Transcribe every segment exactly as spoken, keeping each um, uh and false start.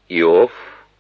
Иов,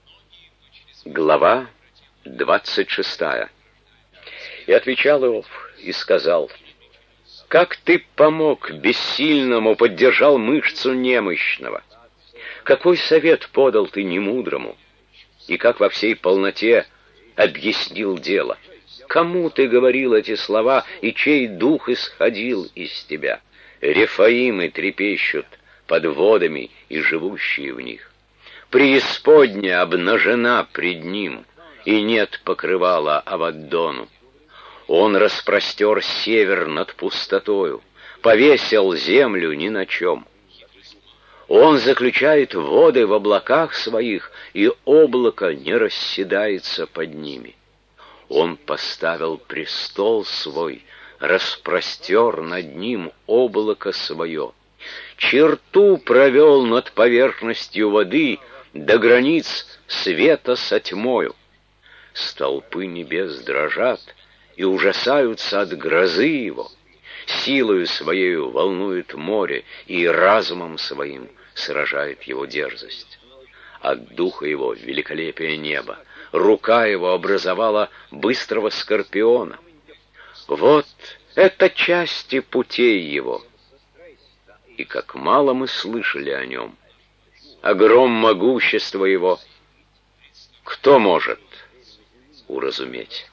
глава двадцать шестая. И отвечал Иов и сказал: «Как ты помог бессильному, поддержал мышцу немощного? Какой совет подал ты немудрому? И как во всей полноте объяснил дело? Кому ты говорил эти слова, и чей дух исходил из тебя? Рефаимы трепещут под водами и живущие в них. Преисподня обнажена пред ним, и нет покрывала Аваддону. Он распростер север над пустотою, повесил землю ни на чем. Он заключает воды в облаках своих, и облако не расседается под ними. Он поставил престол свой, распростер над ним облако свое. Черту провел над поверхностью воды до границ света со тьмою. Столпы небес дрожат и ужасаются от грозы его. Силою своею волнует море, и разумом своим сражает его дерзость. От духа его великолепие неба, рука его образовала быстрого скорпиона. Вот это части путей его. И как мало мы слышали о нем, о гром могущества его, кто может уразуметь?»